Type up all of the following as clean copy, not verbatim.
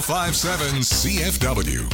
1057 CFW.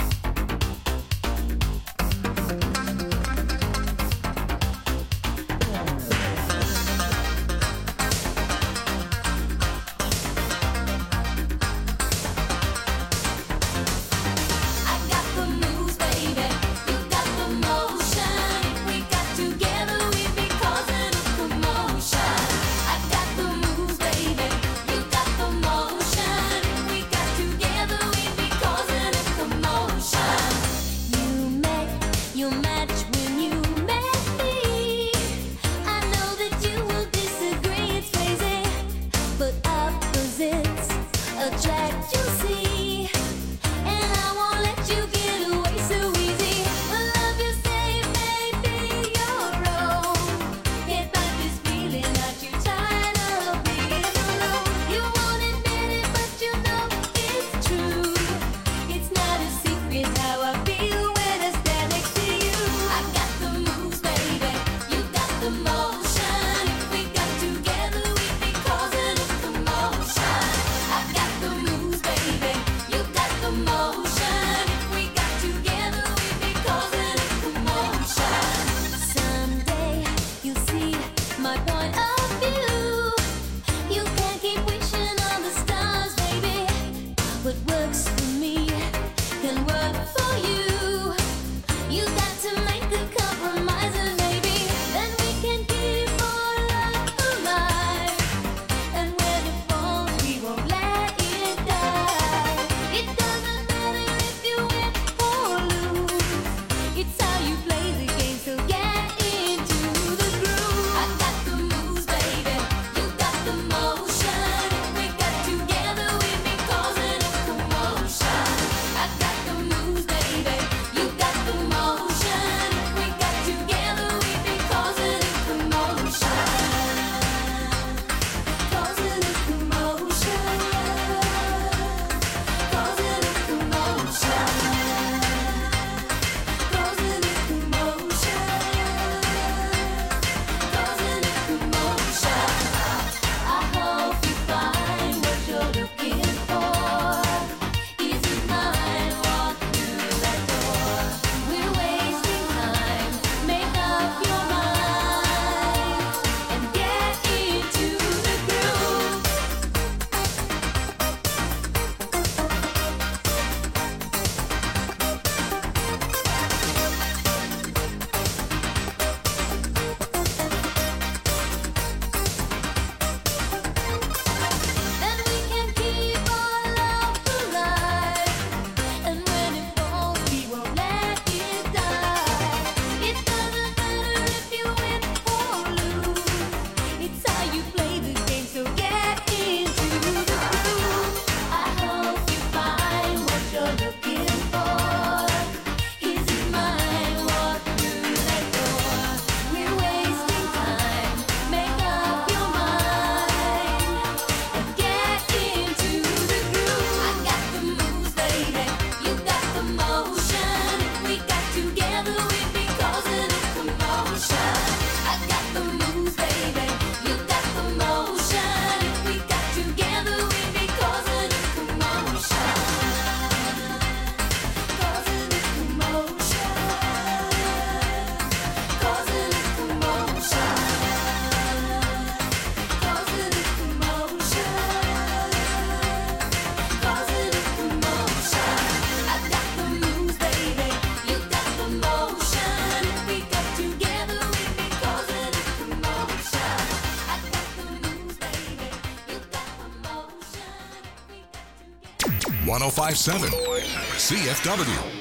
#1057 CFW.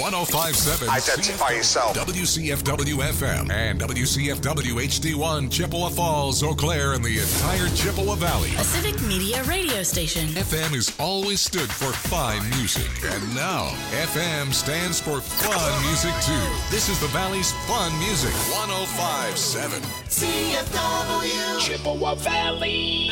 1057 Identify yourself. WCFW FM and WCFW HD1 Chippewa Falls, Eau Claire, and the entire Chippewa Valley. A civic media radio station. FM has always stood for fine music, and now FM stands for fun music too. This is the Valley's fun music. 1057 CFW Chippewa Valley.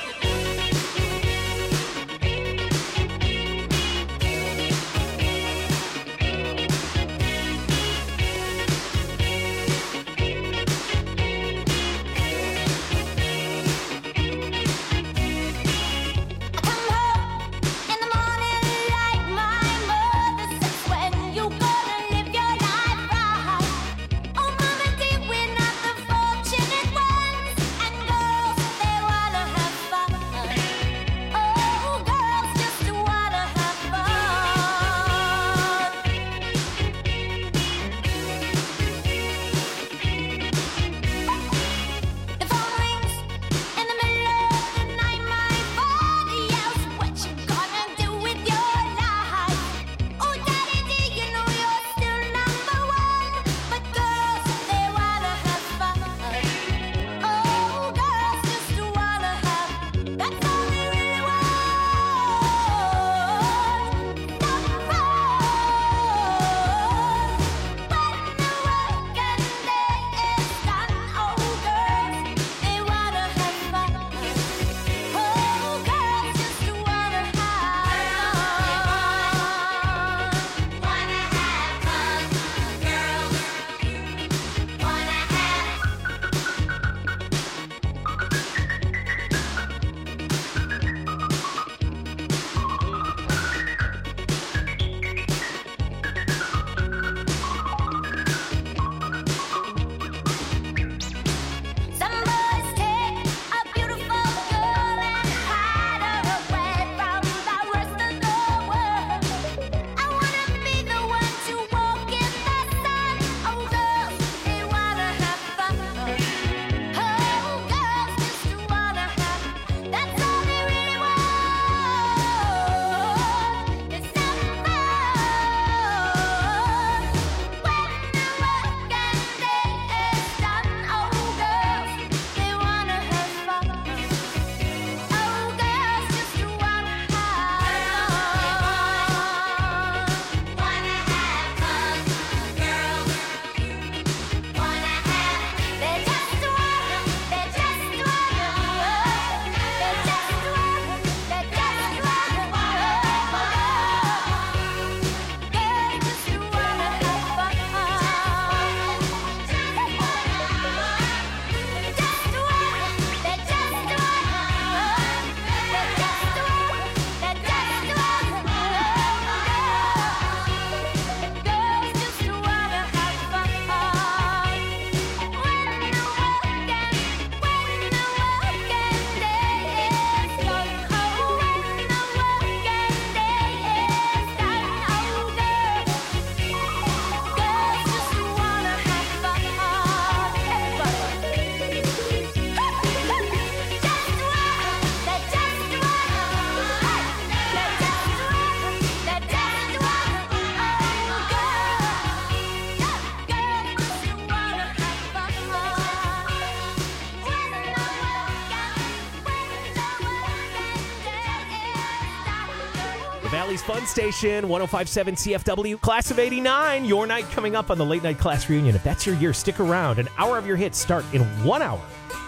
Valley's Fun Station, 1057 CFW, Class of 89. Your night coming up on the Late Night Class Reunion. If that's your year, stick around. An hour of your hits start in 1 hour.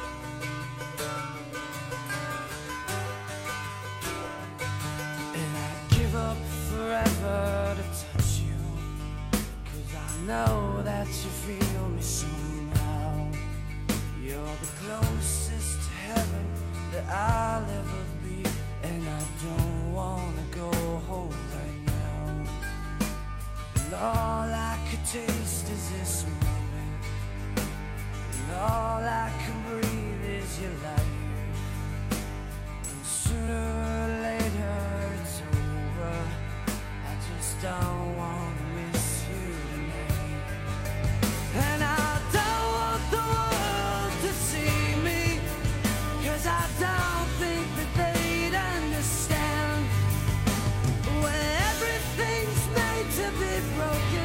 And I'd give up forever to touch you, 'cause I know that you feel me somehow. You're the closest to heaven that I'll ever be, and I don't wanna go home right now. And all I could taste is this moment, and all I can breathe is your light. And sooner or later it's over, I just don't wanna miss you tonight. And I don't want the world to see me, 'cause I don't think that they'd understand when everything's made to be broken.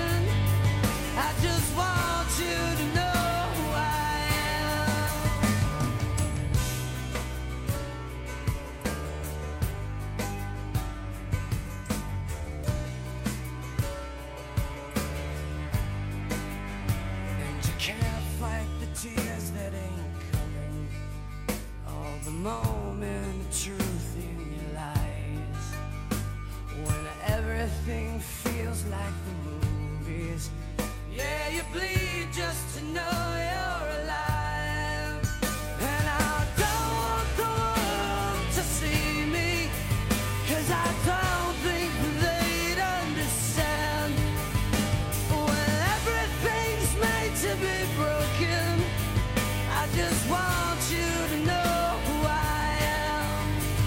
moment of truth in your lies. When everything feels like the movies. Yeah, you bleed just to know you're alive. And I don't want the world to see me, 'cause I don't think they'd understand. When everything's made to be broken, I just want you to know who I am.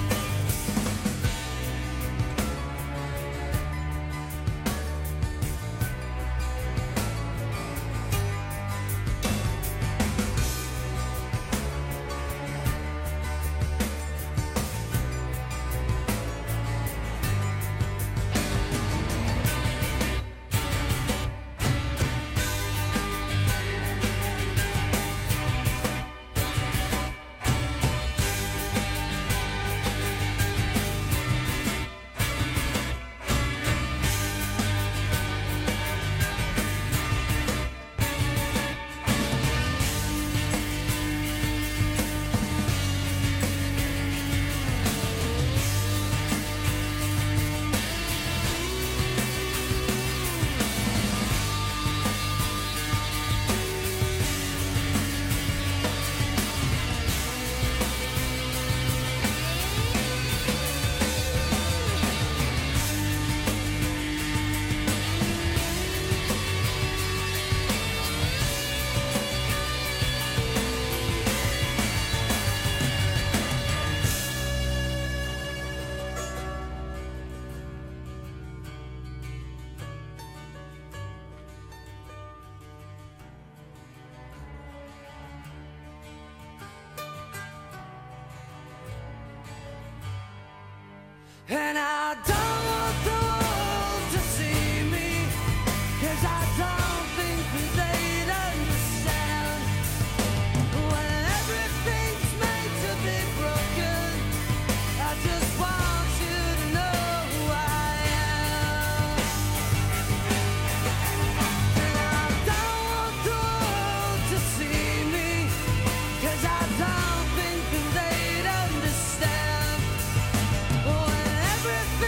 And I don't want the world to see me, 'cause I don't think they'd understand. When everything's made to be broken, I just want you to know who I am. And I don't want the world to see me, 'cause I don't think they'd understand. When everything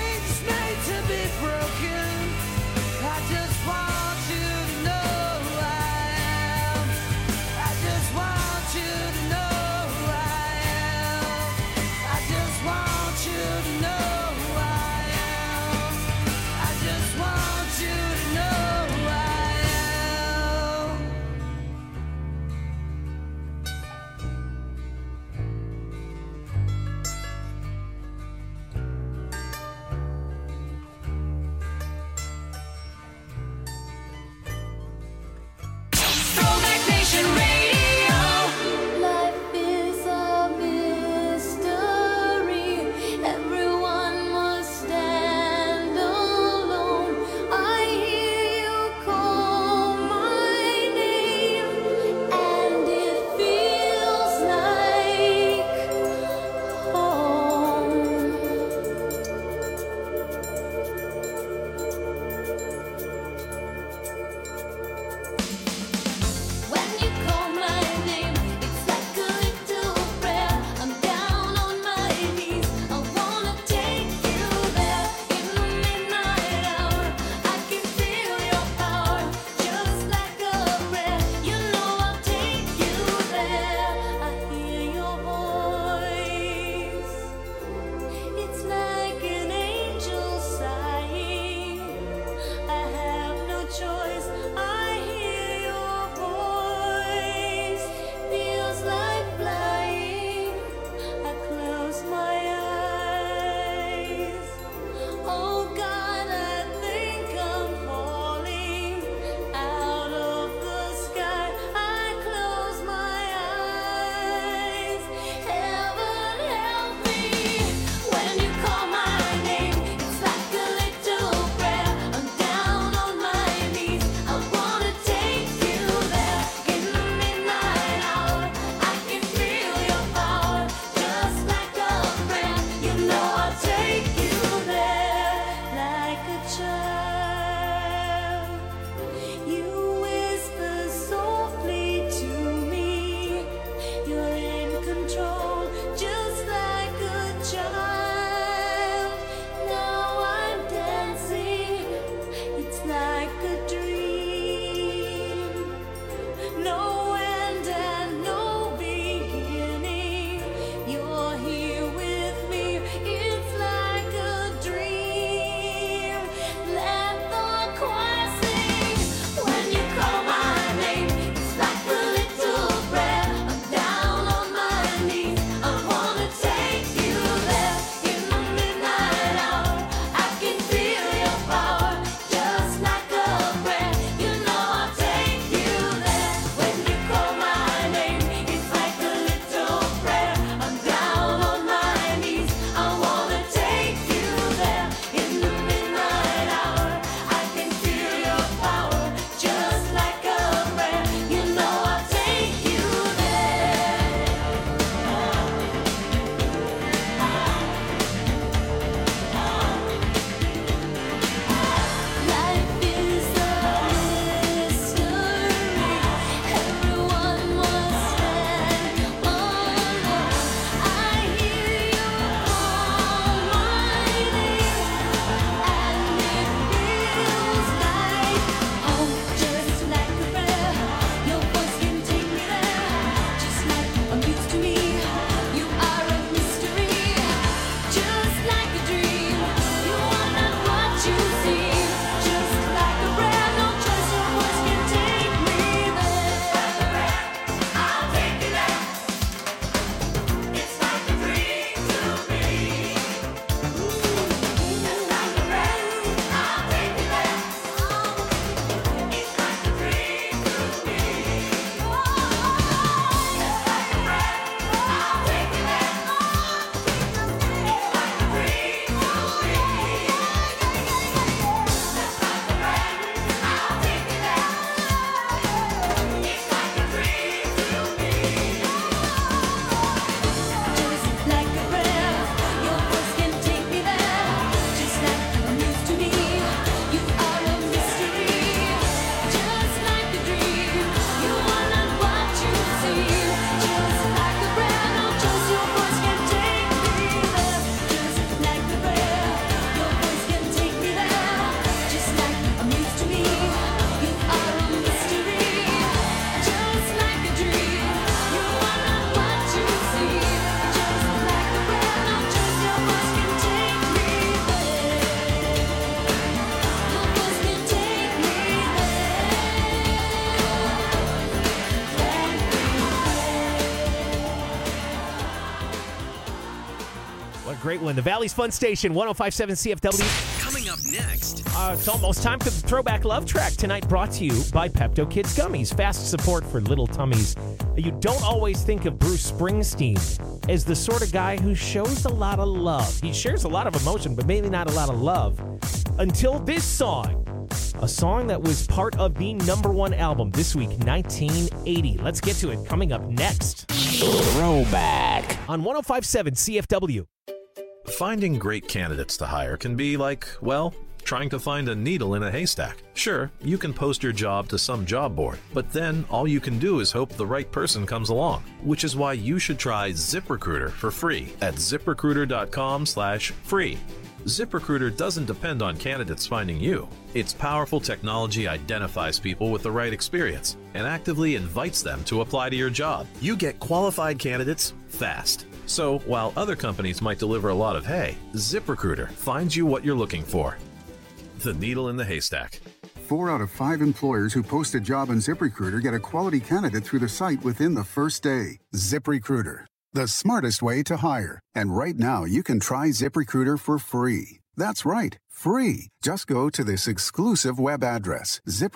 great one. The Valley's Fun Station, 105.7 CFW. Coming up next. It's almost time for the Throwback Love Track tonight, brought to you by Pepto Kids Gummies. Fast support for little tummies. You don't always think of Bruce Springsteen as the sort of guy who shows a lot of love. He shares a lot of emotion, but maybe not a lot of love. Until this song. A song that was part of the #1 album this week, 1980. Let's get to it. Coming up next. Throwback. On 105.7 CFW. Finding great candidates to hire can be like, well, trying to find a needle in a haystack. Sure, you can post your job to some job board, but then all you can do is hope the right person comes along, which is why you should try ZipRecruiter for free at ZipRecruiter.com/free. ZipRecruiter doesn't depend on candidates finding you. Its powerful technology identifies people with the right experience and actively invites them to apply to your job. You get qualified candidates fast. So while other companies might deliver a lot of hay, ZipRecruiter finds you what you're looking for. The needle in the haystack. 4 out of 5 employers who post a job on ZipRecruiter get a quality candidate through the site within the first day. ZipRecruiter, the smartest way to hire. And right now, you can try ZipRecruiter for free. That's right, free. Just go to this exclusive web address,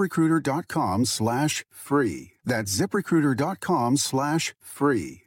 ZipRecruiter.com/free. That's ZipRecruiter.com/free.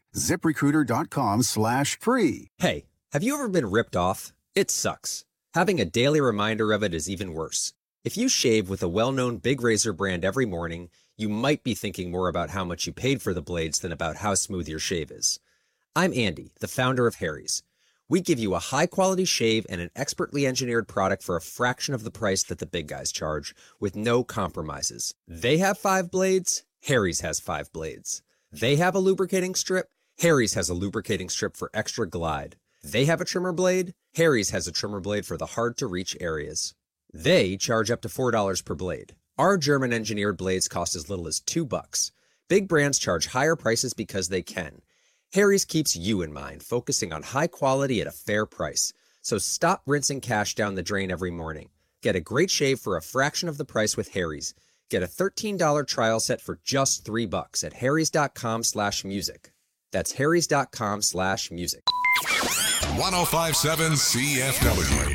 ZipRecruiter.com/free. Hey, have you ever been ripped off? It sucks. Having a daily reminder of it is even worse. If you shave with a well-known big razor brand every morning, you might be thinking more about how much you paid for the blades than about how smooth your shave is. I'm Andy, the founder of Harry's. We give you a high-quality shave and an expertly engineered product for a fraction of the price that the big guys charge, with no compromises. They have 5 blades, Harry's has 5 blades. They have a lubricating strip, Harry's has a lubricating strip for extra glide. They have a trimmer blade, Harry's has a trimmer blade for the hard-to-reach areas. They charge up to $4 per blade. Our German-engineered blades cost as little as $2. Big brands charge higher prices because they can. Harry's keeps you in mind, focusing on high quality at a fair price. So stop rinsing cash down the drain every morning. Get a great shave for a fraction of the price with Harry's. Get a $13 trial set for just $3 at harrys.com/music. That's harrys.com/music. 105.7 CFW.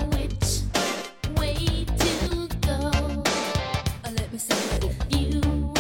You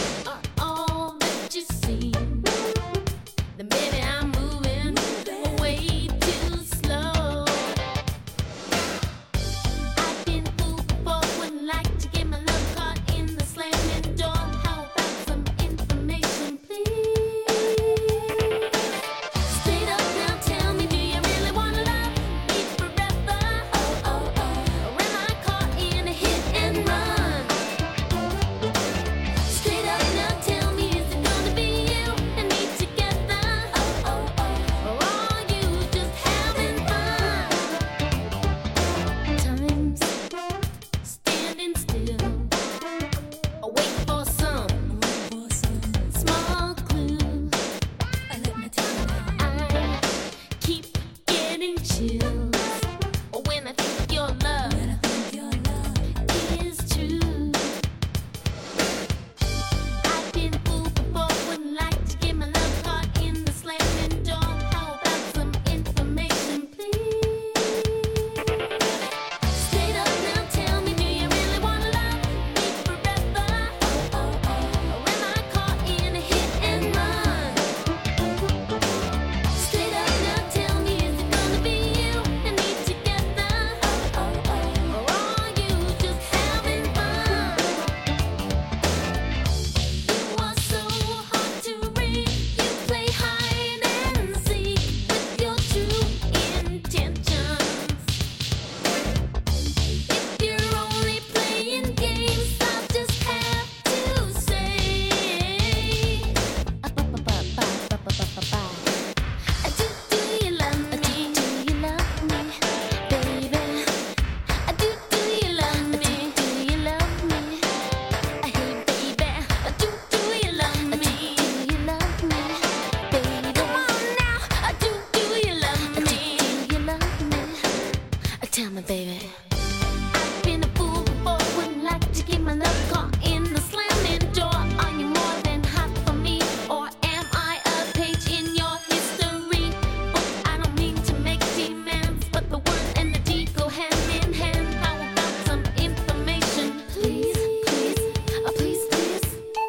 Tell me, baby. I've been a fool before, wouldn't like to get my love caught in the slamming door. Are you more than hot for me, or am I a page in your history book? I don't mean to make demands, but the word and the deed go hand in hand. How about some information, please, please, please, please?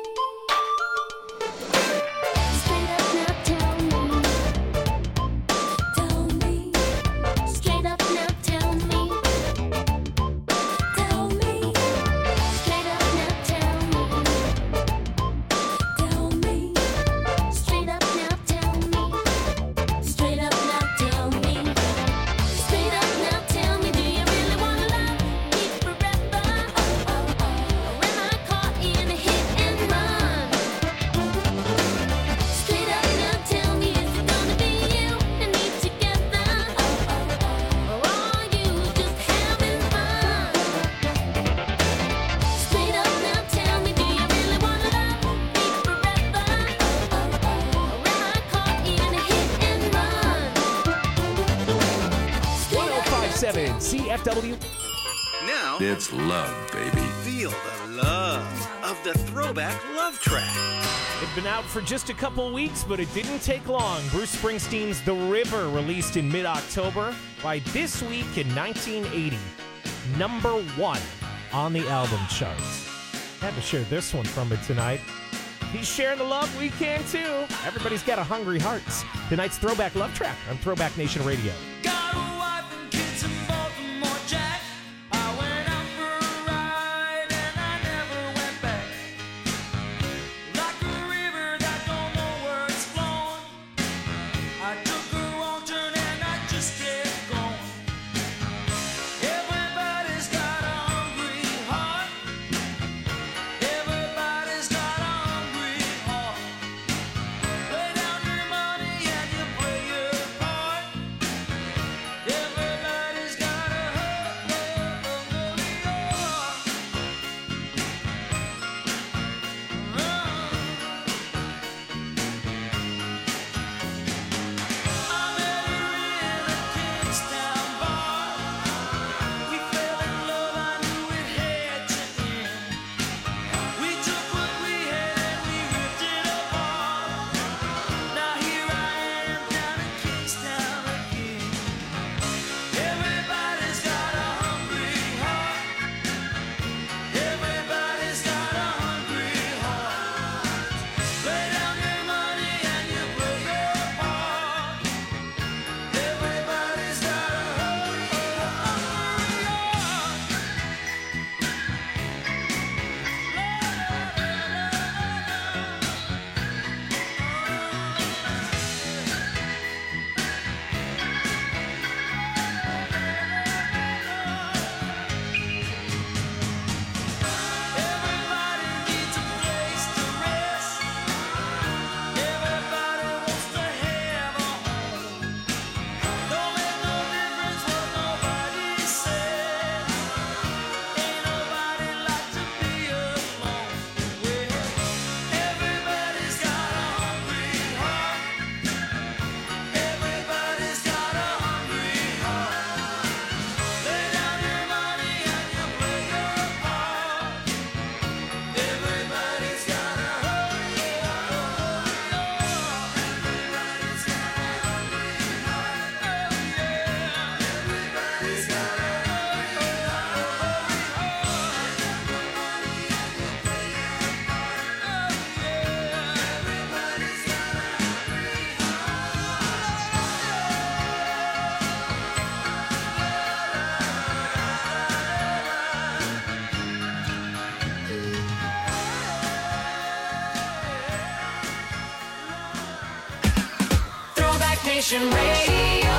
Straight up now, tell me. Straight up now, tell me. Tell me. Straight up now, tell me. Tell me. Straight up now, tell me. Straight up now, tell me. Straight up now, tell me. Do you really wanna love me forever? Or am I caught in a hit and run? Straight up now, tell me. Is it gonna be you and me together? Or are you just having fun? Straight up now, tell me. Do you really wanna love me forever? Or am I caught in a hit and run? Straight up now, 1057 CFW. Now, It's love, baby. feel the love of the Throwback Love Track. It'd been out for just a couple weeks, but it didn't take long. Bruce Springsteen's The River, released in mid-October, by this week in 1980, number 1 on the album charts. Had to share this one from it tonight. He's sharing the love, we can too. Everybody's got a hungry hearts. Tonight's Throwback Love Track on Throwback Nation Radio. Got a wife and kids in Baltimore, Jack. I went out for a ride and I never went back. Like a river that don't know where it's flowing. I took a wrong turn and I just kept going. Everybody's got a hungry heart. Everybody's got a hungry heart. Lay down your money and you play your part. Everybody's got a hungry heart. I met her in a Kingstown bar. We fell in love, I knew it had to end. We took what we had and we ripped it apart. Now here I am down in Kingstown again. Everybody's got a hungry heart. Everybody's got a hungry heart. Lay down your money and you play your part. Everybody's got a hungry heart. Everybody needs a place to rest. Everybody wants to have a home. Don't make no difference what nobody says. Ain't nobody like to be alone. Well, everybody's got a hungry heart. Everybody's got a hungry heart. Lay down your money and you play your part. Everybody's got a hungry heart. Everybody's got a hungry heart. Oh yeah. Everybody's got a hungry Throwback Nation Radio.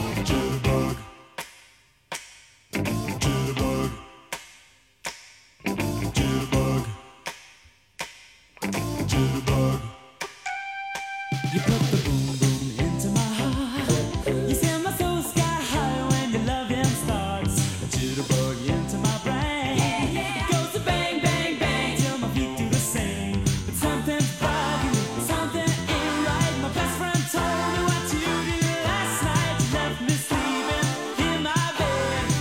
You put the boom boom into my heart. You send my soul sky high when your loving starts. A jitterbug into my brain. It goes to bang bang bang till my feet do the same. But something's bugging, something ain't right. My best friend told me what you did last night. You left me sleeping in my bed.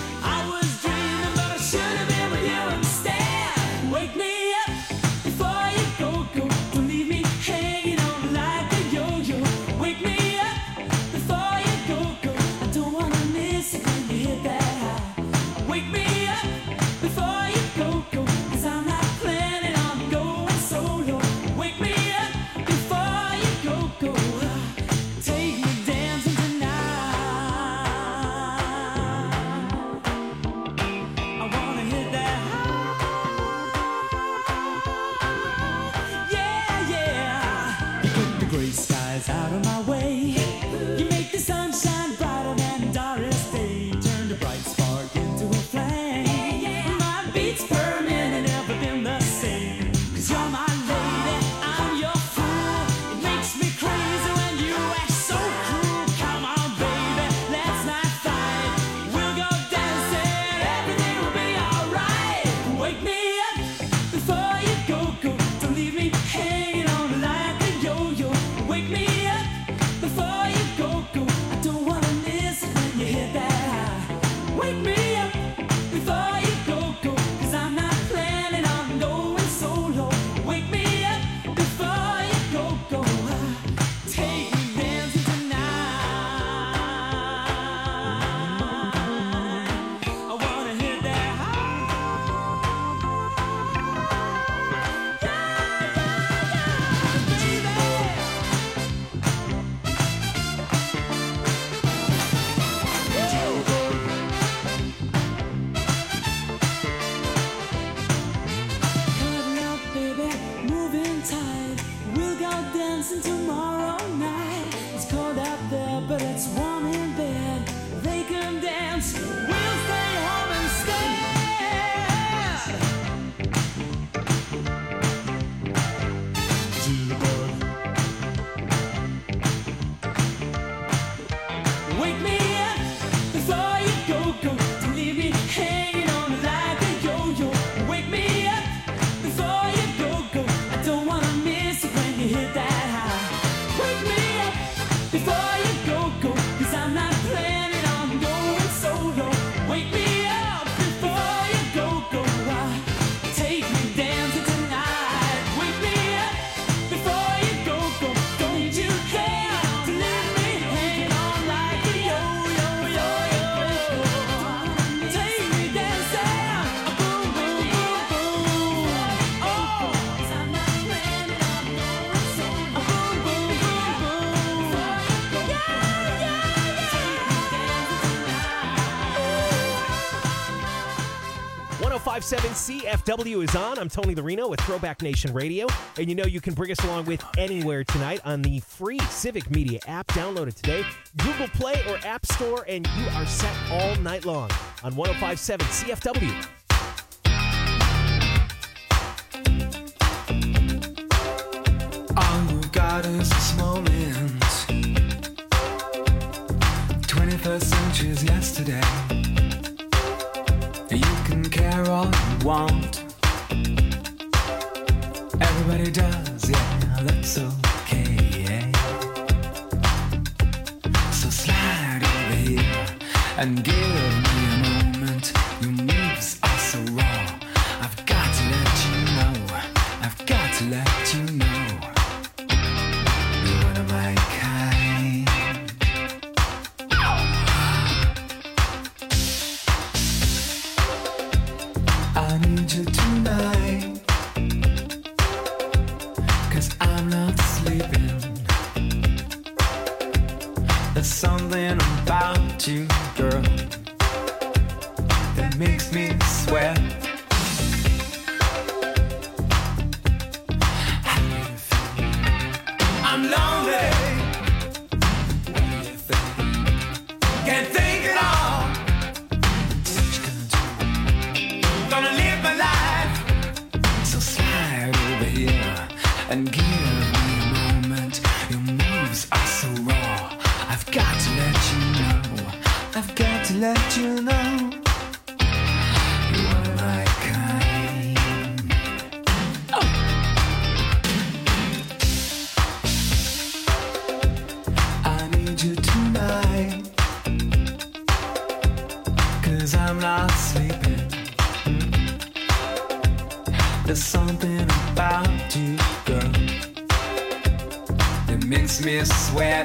1057 CFW is on. I'm Tony Larino with Throwback Nation Radio. And you know you can bring us along with anywhere tonight on the free Civic Media app. Download it today. Google Play or App Store, and you are set all night long on 1057 CFW. All you've got is this moment. 21st century's yesterday. You can care all you want. Everybody does, yeah, that's okay. So slide over here and give me a moment. Your moves are so raw. I've got to let you know. I've got to let you know. You're one of my kind. I need you tonight, 'cause I'm not sleeping. There's something about you, girl, that makes me sweat. I'm lonely. What do you think? Can't think at all. What you gonna do? Gonna live my life. So slide over here and give me a moment. Your moves are so raw. I've got to let you know. I've got to let you know. You are my kind. Oh. I need you tonight, 'cause I'm not sleeping. There's something about you, girl, that makes me sweat.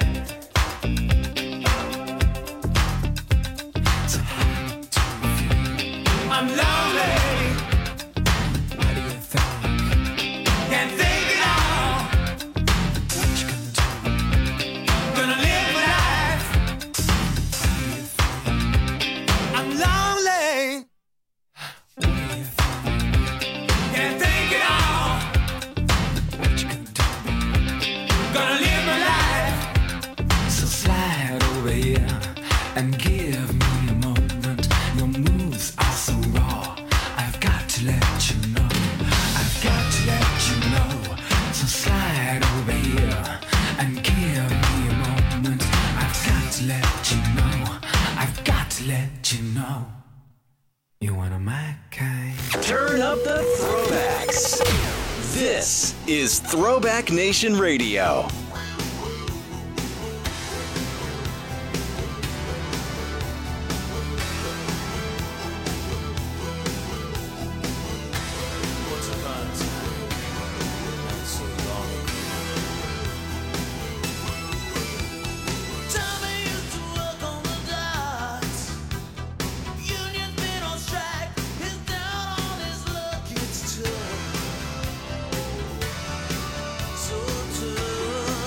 So hard to refuse. I'm lonely. What do you think? Can't think at all. What you gonna do? Gonna live my life. What do you think? I'm lonely. What do you think? Can't think at all. What you gonna do? Gonna live my life. So slide over here and give me a moment. Your moves are so raw. I've got to let you know. I've got to let you know. So slide over here and give me a moment. I've got to let you know. I've got to let you know. You're one of my kind. Turn up the throwbacks. This is Throwback Nation Radio. So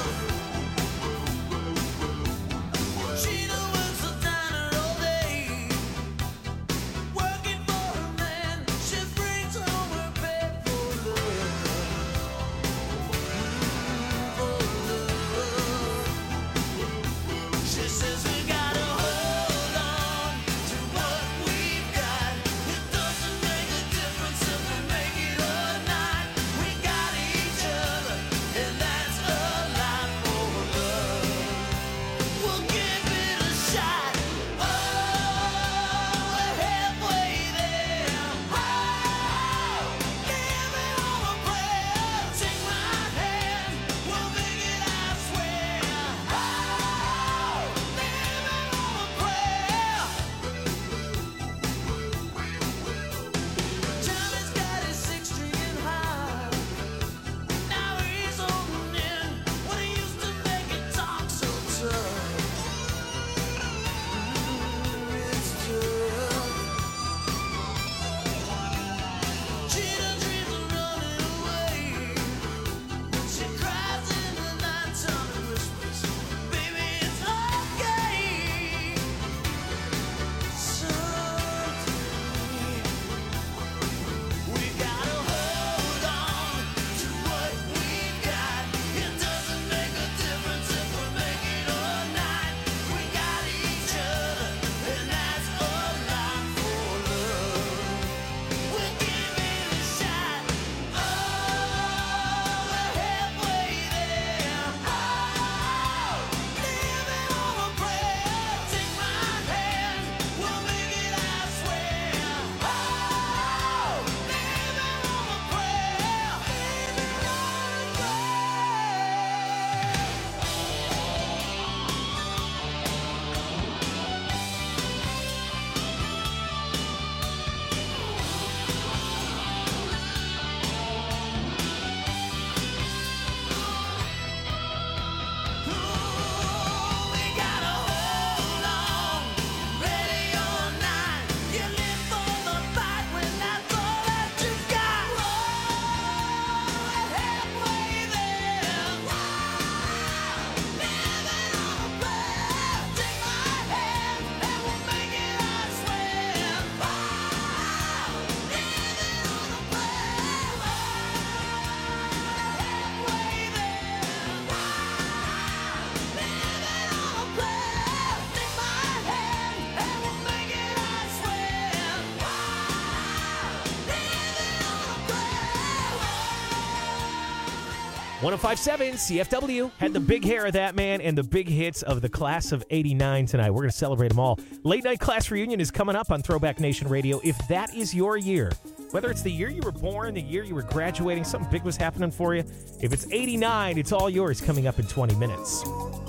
105.7 CFW had the big hair of that man and the big hits of the class of 89 tonight. We're going to celebrate them all. Late night class reunion is coming up on Throwback Nation Radio. If that is your year, whether it's the year you were born, the year you were graduating, something big was happening for you, if it's 89, it's all yours coming up in 20 minutes.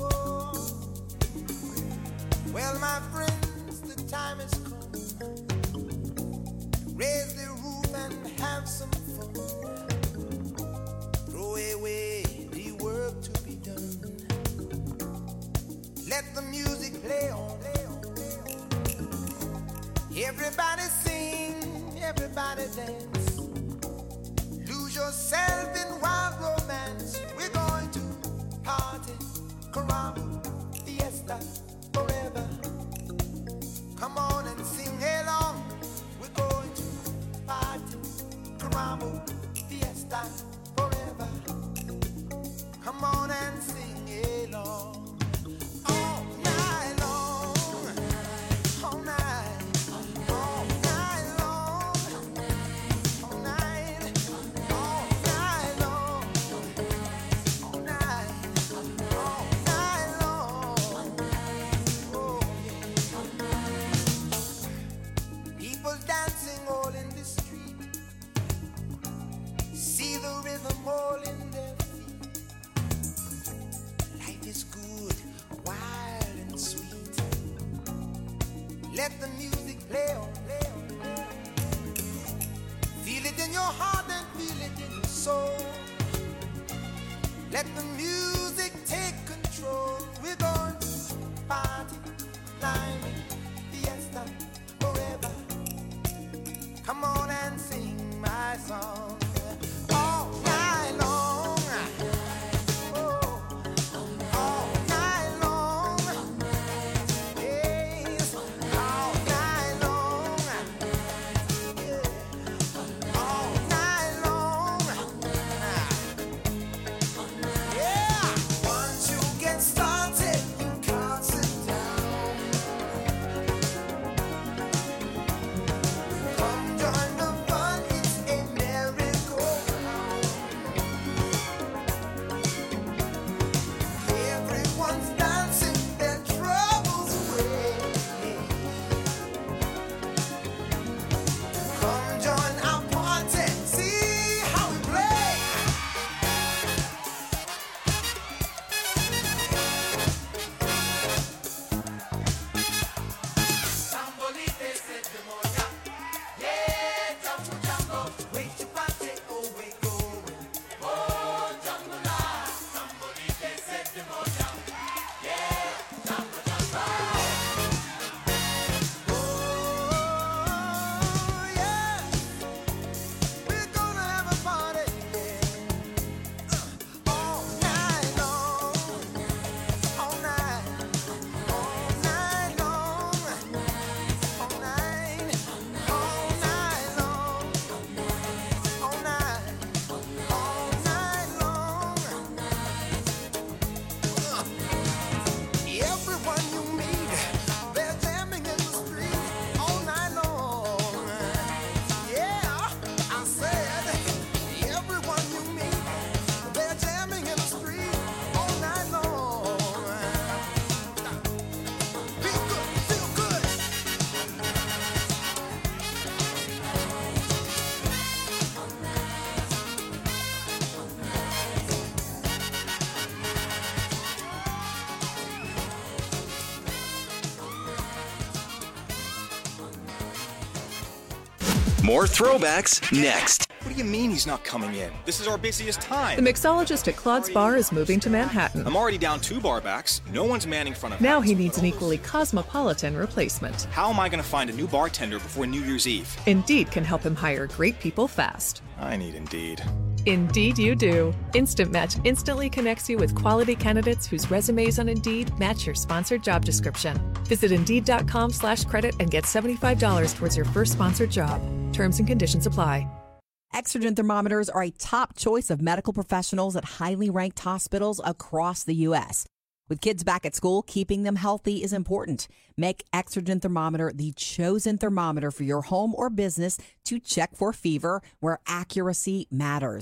Well, my friends, the time has come. Raise the roof and have some fun. Throw away the work to be done. Let the music play on. Everybody sing, everybody dance. Lose yourself in wild romance. We're going to party, caramba, fiesta, forever. Come on and sing along. We're going to party, caramba, fiesta, forever. Come on and sing along. All night long. All night. All night long. All night. All night long. All night. All night long. Oh, yeah. People dancing all in the street. See the rhythm all in their feet. Life is good, wild and sweet. Let the music play on. Feel it in your heart and feel it in your soul. Let the music take control. We're going to party, climbing, fiesta, forever. Come on and sing my song. All night long. Oh, all night long. Yes, all night long. Yeah, all night long. Yeah, once you get started, you can't sit down. Come join the fun, it's a merry-go-round. Everyone's dancing their troubles away. Come join our party, see how we play. Sambolite se demoja, yeah, jambo jambo. Wait to party, oh we going, oh jambo la. Sambolite se demoja, yeah, jambo jambo. Oh yeah, we're gonna have a party, yeah. All night long, all night, all night long. All night, all night long, all night, all night long. Everyone you meet, they're jamming in the street all night long. Yeah, I said, everyone you meet, they're jamming in the street all night long. Feel good, feel good. More throwbacks next. What do you mean he's not coming in? This is our busiest time. The mixologist at Claude's Bar is moving to Manhattan. I'm already down 2 bar backs. No one's manning front of Now house. he needs an equally cosmopolitan replacement. How am I going to find a new bartender before New Year's Eve? Indeed can help him hire great people fast. I need Indeed. Indeed you do. Instant Match instantly connects you with quality candidates whose resumes on Indeed match your sponsored job description. Visit Indeed.com/credit and get $75 towards your first sponsored job. Terms and conditions apply. Exergen thermometers are a top choice of medical professionals at highly ranked hospitals across the U.S. With kids back at school, keeping them healthy is important. Make Exergen thermometer the chosen thermometer for your home or business to check for fever where accuracy matters.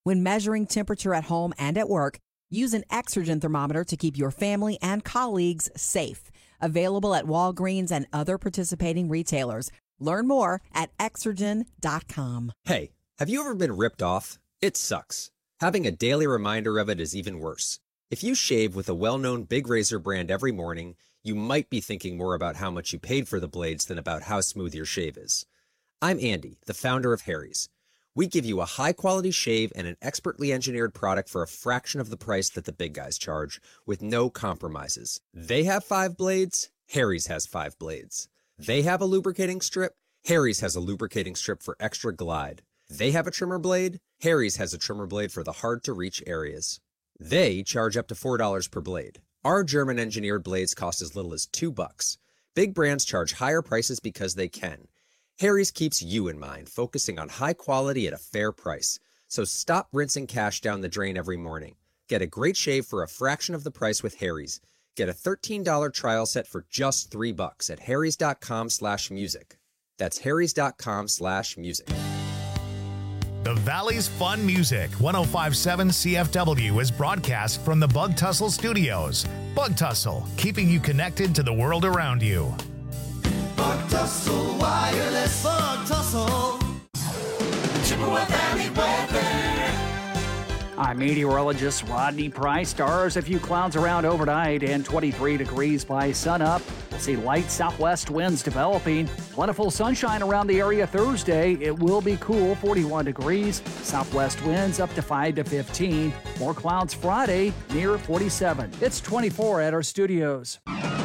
When measuring temperature at home and at work, use an Exergen thermometer to keep your family and colleagues safe. Available at Walgreens and other participating retailers. Learn more at Exergen.com. Hey, have you ever been ripped off? It sucks. Having a daily reminder of it is even worse. If you shave with a well-known big razor brand every morning, you might be thinking more about how much you paid for the blades than about how smooth your shave is. I'm Andy, the founder of Harry's. We give you a high-quality shave and an expertly engineered product for a fraction of the price that the big guys charge, with no compromises. They have 5 blades, Harry's has 5 blades. They have a lubricating strip, Harry's has a lubricating strip for extra glide. They have a trimmer blade, Harry's has a trimmer blade for the hard-to-reach areas. They charge up to $4 per blade. Our German-engineered blades cost as little as $2. Big brands charge higher prices because they can. Harry's keeps you in mind, focusing on high quality at a fair price. So stop rinsing cash down the drain every morning. Get a great shave for a fraction of the price with Harry's. Get a $13 trial set for just $3 at harrys.com/music. That's harrys.com/music. The Valley's Fun Music 105.7 CFW is broadcast from the Bug Tussle Studios. Bug Tussle, keeping you connected to the world around you. Bug Tussle Wireless. Bug Tussle. Chippewa Valley weather. I'm meteorologist Rodney Price. Stars, a few clouds around overnight, and 23 degrees by sunup. We'll see light southwest winds developing. Plentiful sunshine around the area Thursday. It will be cool, 41 degrees. Southwest winds up to 5 to 15. More clouds Friday, near 47. It's 24 at our studios.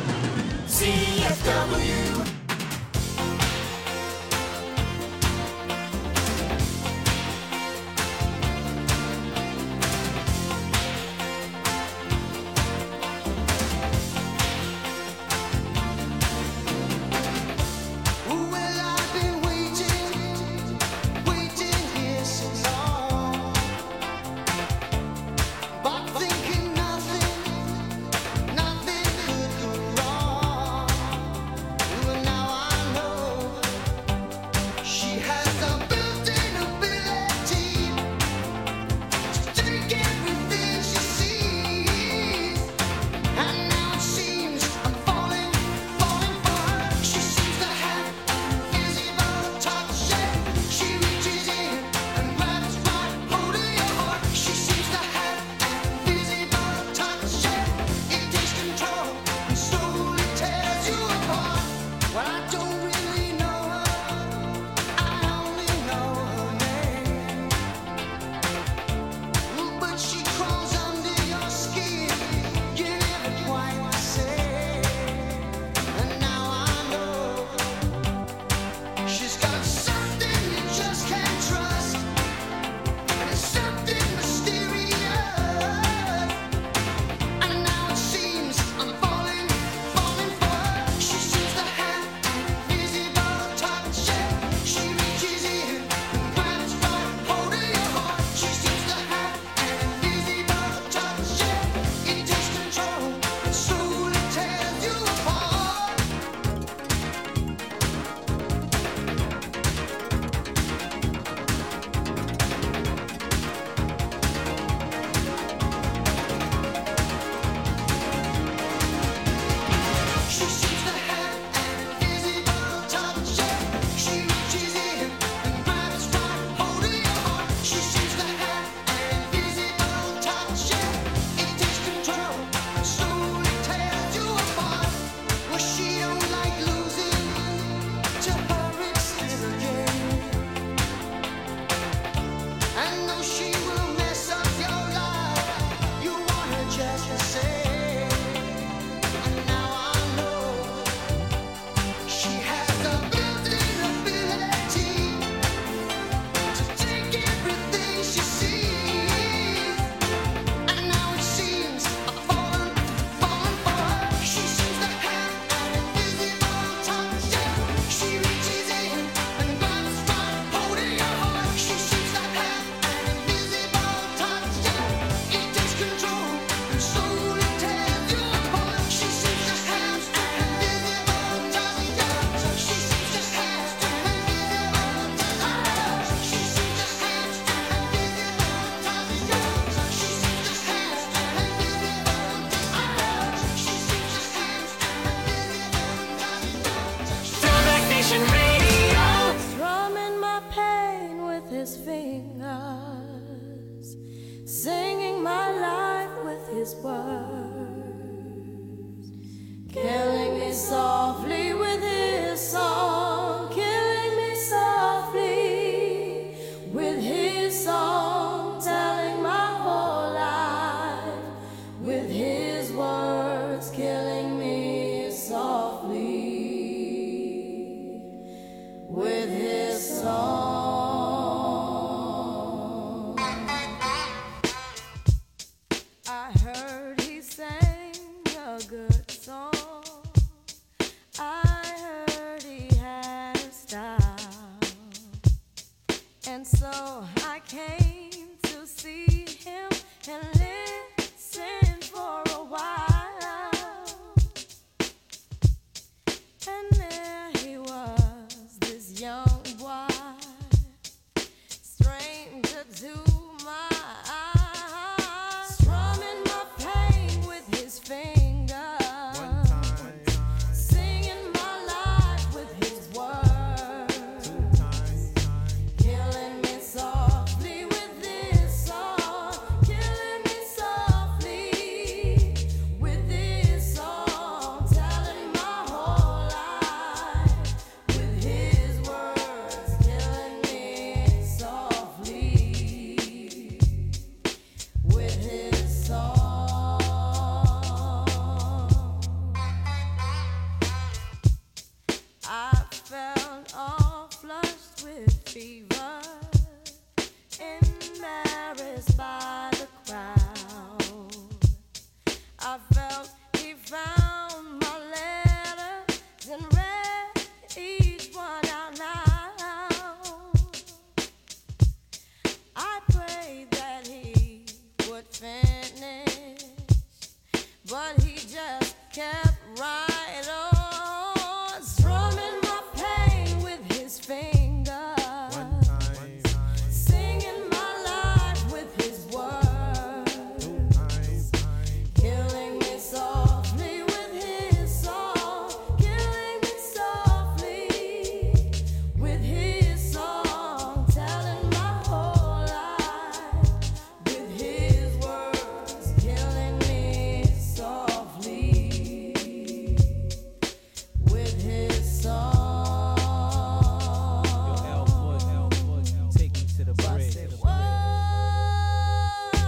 CFW. Nation Radio. Strumming my pain with his fingers, singing my life with his words, killing me softly with his song, killing me softly with his song, telling my whole life with his words, killing me softly with his song. I heard he sang a good song. I heard he had a style. And so I came to see him and listen for a while. And there he was, this young boy, stranger to my eyes, strumming my pain with his fingers, singing my life with his words, killing me softly with this song, killing me softly with this song, telling my whole life with his words, killing me softly with his song. I felt all flushed with fever, embarrassed by the crowd. I felt he found my letters and read each one out loud. I prayed that he would finish, but he just kept